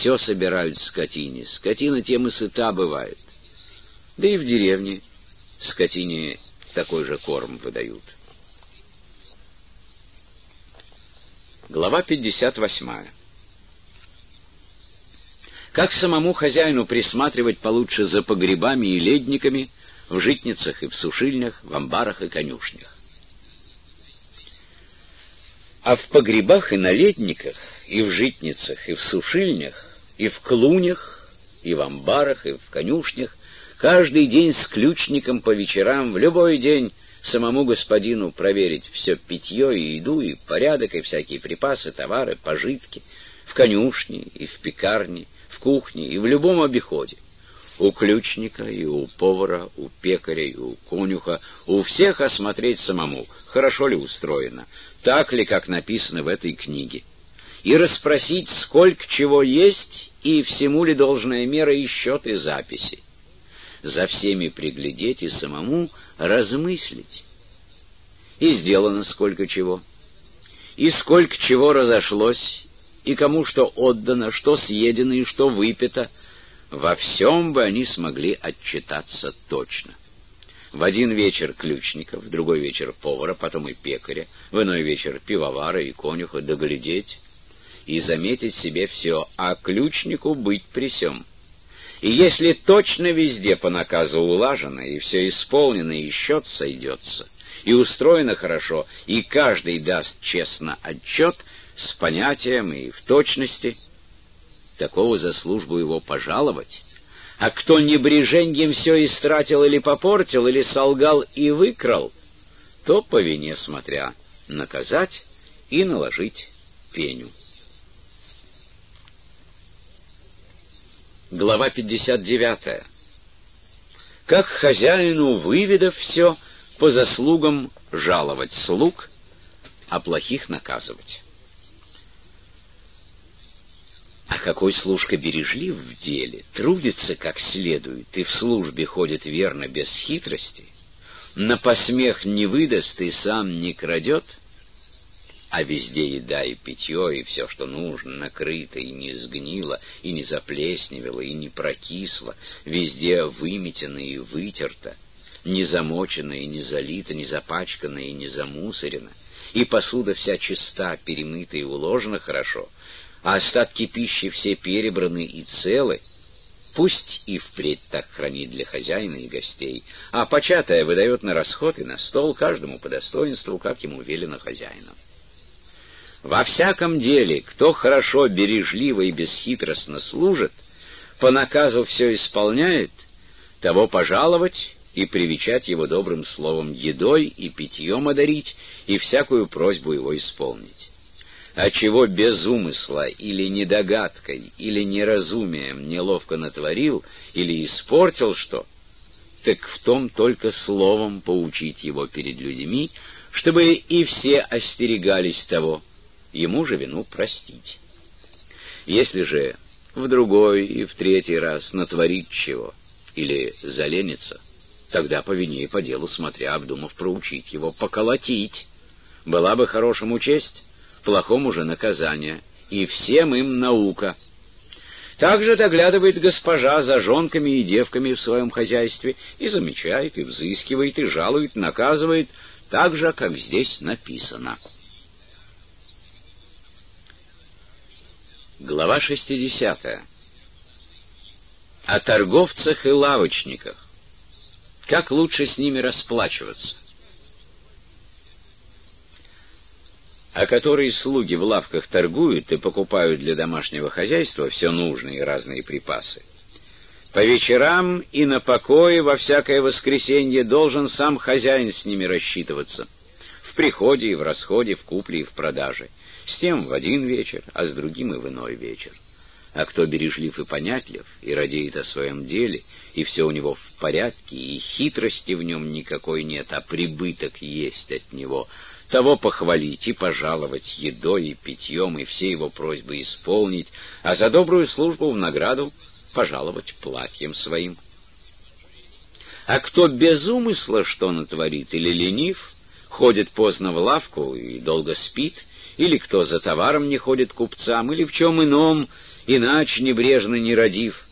все собирают скотине. Скотина тем и сыта бывает. Да и в деревне скотине такой же корм выдают. Глава 58. Как самому хозяину присматривать получше за погребами и ледниками в житницах и в сушильнях, в амбарах и конюшнях? А в погребах и на ледниках, и в житницах, и в сушильнях, и в клунях, и в амбарах, и в конюшнях каждый день с ключником по вечерам, в любой день самому господину проверить все питье и еду, и порядок, и всякие припасы, товары, пожитки, в конюшне и в пекарне, в кухне и в любом обиходе. У ключника и у повара, у пекаря и у конюха, у всех осмотреть самому, хорошо ли устроено, так ли, как написано в этой книге, и расспросить, сколько чего есть, и всему ли должная мера и счет, и записи. За всеми приглядеть и самому размыслить. И сделано сколько чего, и сколько чего разошлось, и кому что отдано, что съедено и что выпито. Во всем бы они смогли отчитаться точно. В один вечер ключника, в другой вечер повара, потом и пекаря, в иной вечер пивовара и конюха доглядеть и заметить себе все, а ключнику быть при сём. И если точно везде по наказу улажено, и все исполнено, и счет сойдется, и устроено хорошо, и каждый даст честно отчет с понятием и в точности, такого за службу его пожаловать. А кто небреженьем все истратил или попортил, или солгал и выкрал, то по вине смотря наказать и наложить пеню. Глава 59. Как хозяину, выведав все, по заслугам жаловать слуг, а плохих наказывать. А какой служка бережлив в деле, трудится как следует и в службе ходит верно без хитрости, на посмех не выдаст и сам не крадет, а везде еда и питье, и все, что нужно, накрыто, и не сгнило, и не заплесневело, и не прокисло, везде выметено и вытерто, не замочено и не залито, не запачкано и не замусорено, и посуда вся чиста, перемыта и уложена хорошо, а остатки пищи все перебраны и целы, пусть и впредь так хранит для хозяина и гостей, а початое выдает на расход и на стол каждому по достоинству, как ему велено хозяином. Во всяком деле, кто хорошо, бережливо и бесхитростно служит, по наказу все исполняет, того пожаловать и привечать его добрым словом, едой и питьем одарить, и всякую просьбу его исполнить. А чего без умысла или недогадкой, или неразумием неловко натворил, или испортил что, так в том только словом поучить его перед людьми, чтобы и все остерегались того, ему же вину простить. Если же в другой и в третий раз натворит чего, или заленится, тогда по вине и по делу смотря, обдумав проучить его, поколотить. Была бы хорошему честь, плохому же наказание, и всем им наука. Также доглядывает госпожа за жонками и девками в своем хозяйстве, и замечает, и взыскивает, и жалует, наказывает, так же, как здесь написано. Глава 60. О торговцах и лавочниках. Как лучше с ними расплачиваться? А которые слуги в лавках торгуют и покупают для домашнего хозяйства все нужные и разные припасы. По вечерам и на покое во всякое воскресенье должен сам хозяин с ними рассчитываться. В приходе и в расходе, в купле и в продаже. С тем в один вечер, а с другим и в иной вечер. А кто бережлив и понятлив, и радеет о своем деле, и все у него в порядке, и хитрости в нем никакой нет, а прибыток есть от него, того похвалить и пожаловать едой и питьем, и все его просьбы исполнить, а за добрую службу в награду пожаловать платьем своим. А кто без умысла что натворит или ленив, ходит поздно в лавку и долго спит, или кто за товаром не ходит к купцам, или в чем ином, иначе небрежно не родив,